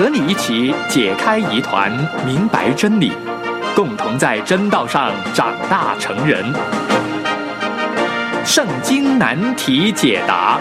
和你一起解开疑团，明白真理，共同在真道上长大成人。圣经难题解答。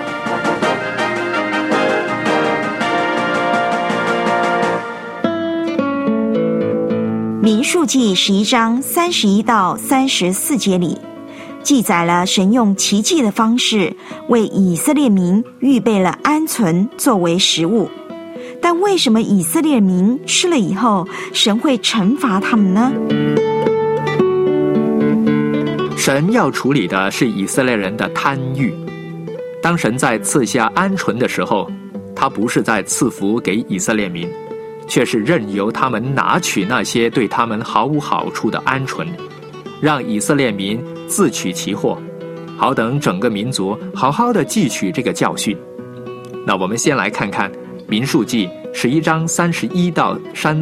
民数记11章31到34节里，记载了神用奇迹的方式为以色列民预备了鹌鹑作为食物。但为什么以色列民吃了以后，神会惩罚他们呢？ 神要处理的是以色列人的贪欲。当神在赐下鹌鹑的时候，他不是在赐福给以色列民，却是任由他们拿取那些对他们毫无好处的鹌鹑，让以色列民自取其祸，好等整个民族好好的汲取这个教训。那我们先来看看民数记11章31到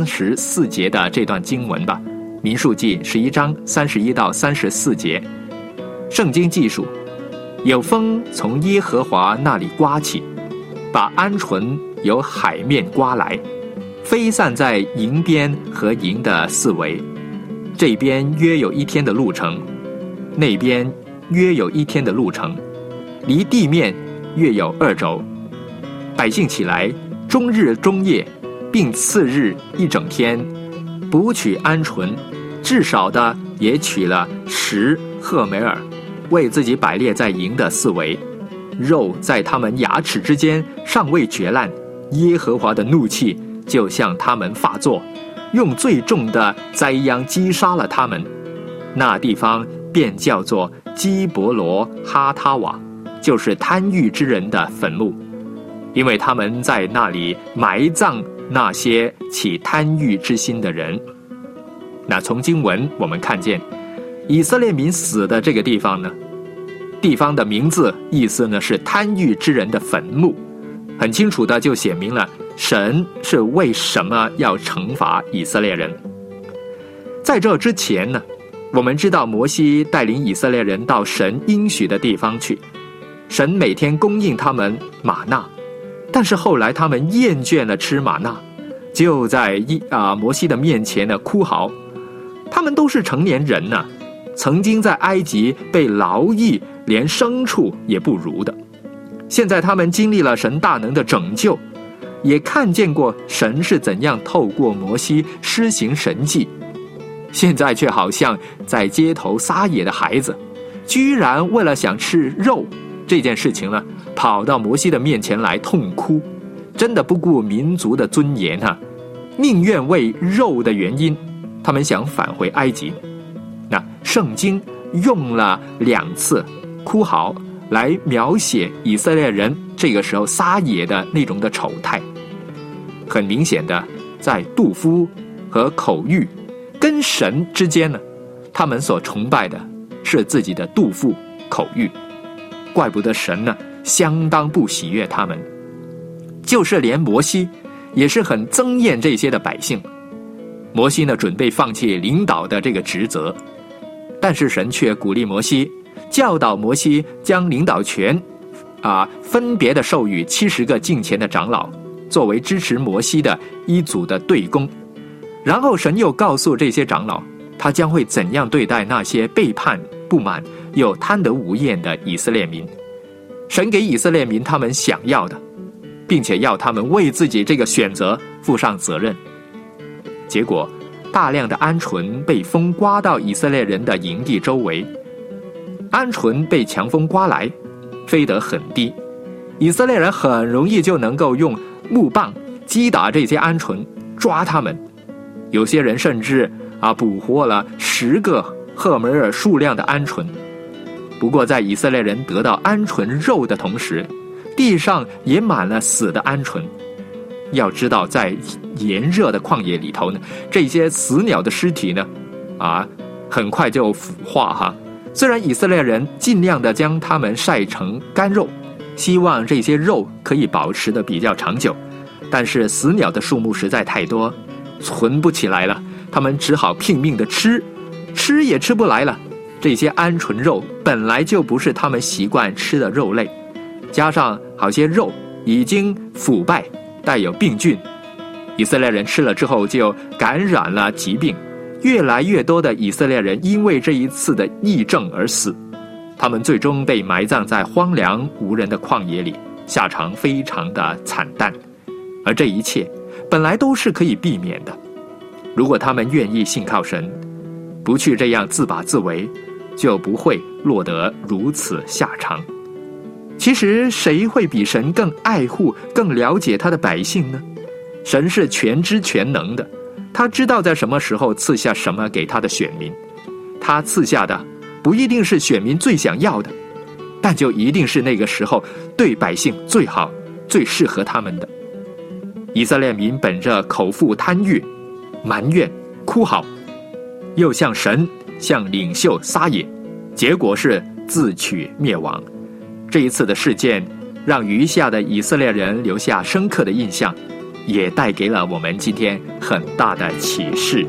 34节的这段经文吧。民数记11章31到34节，圣经记述，有风从耶和华那里刮起，把鹌鹑由海面刮来，飞散在营边和营的四围，这边约有1天的路程，那边约有1天的路程，离地面约有2肘。百姓起来，终日终夜，并次日一整天，捕取鹌鹑，至少的也取了10赫梅尔，为自己摆列在营的四围。肉在他们牙齿之间尚未绝烂，耶和华的怒气就向他们发作，用最重的灾殃击杀了他们。那地方便叫做基伯罗哈他瓦，就是贪欲之人的坟墓，因为他们在那里埋葬那些起贪欲之心的人。那从经文我们看见，以色列民死的这个地方呢，地方的名字意思呢是贪欲之人的坟墓，很清楚的就写明了神是为什么要惩罚以色列人。在这之前呢，我们知道摩西带领以色列人到神应许的地方去，神每天供应他们玛纳，但是后来他们厌倦了吃玛纳，就在摩西的面前呢哭嚎。他们都是成年人呢，曾经在埃及被劳役，连牲畜也不如的。现在他们经历了神大能的拯救，也看见过神是怎样透过摩西施行神迹，现在却好像在街头撒野的孩子，居然为了想吃肉这件事情呢，跑到摩西的面前来痛哭，真的不顾民族的尊严啊，宁愿为肉的原因，他们想返回埃及。那圣经用了2次哭嚎来描写以色列人这个时候撒野的那种的丑态。很明显的，在肚夫和口欲跟神之间呢，他们所崇拜的是自己的肚腹口欲，怪不得神呢相当不喜悦他们。就是连摩西也是很憎厌这些的百姓。摩西呢准备放弃领导的这个职责，但是神却鼓励摩西，教导摩西将领导权分别的授予70个敬虔的长老，作为支持摩西的一组的队工。然后神又告诉这些长老，他将会怎样对待那些背叛、不满又贪得无厌的以色列民。神给以色列民他们想要的，并且要他们为自己这个选择负上责任。结果大量的鹌鹑被风刮到以色列人的营地周围，鹌鹑被强风刮来，飞得很低，以色列人很容易就能够用木棒击打这些鹌鹑，抓他们。有些人甚至捕获了10个赫梅尔数量的鹌鹑。不过在以色列人得到鹌鹑肉的同时，地上也满了死的鹌鹑。要知道在炎热的旷野里头呢，这些死鸟的尸体呢很快就腐化虽然以色列人尽量的将它们晒成干肉，希望这些肉可以保持的比较长久，但是死鸟的数目实在太多，存不起来了，他们只好拼命的吃也吃不来了。这些鹌鹑肉本来就不是他们习惯吃的肉类，加上好些肉已经腐败带有病菌， 以色列人吃了之后就感染了疾病，越来越多的以色列人因为这一次的疫症而死，他们最终被埋葬在荒凉无人的旷野里，下场非常的惨淡。而这一切本来都是可以避免的，如果他们愿意信靠神，不去这样自把自为，就不会落得如此下场。其实谁会比神更爱护、更了解他的百姓呢？神是全知全能的，他知道在什么时候赐下什么给他的选民，他赐下的不一定是选民最想要的，但就一定是那个时候对百姓最好、最适合他们的。以色列民本着口腹贪欲、埋怨、哭嚎，又向神、向领袖撒野，结果是自取灭亡。这一次的事件让余下的以色列人留下深刻的印象，也带给了我们今天很大的启示。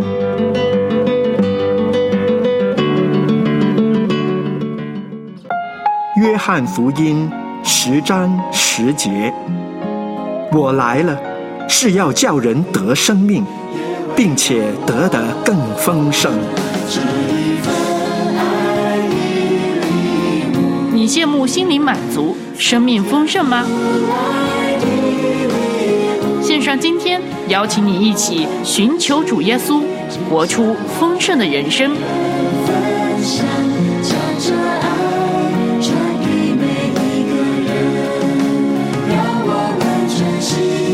约翰福音10章10节，我来了，是要叫人得生命，并且得的更丰盛。 你羡慕心灵满足、生命丰盛吗？线上今天邀请你一起寻求主耶稣，活出丰盛的人生。 传给每一个人，让我们全心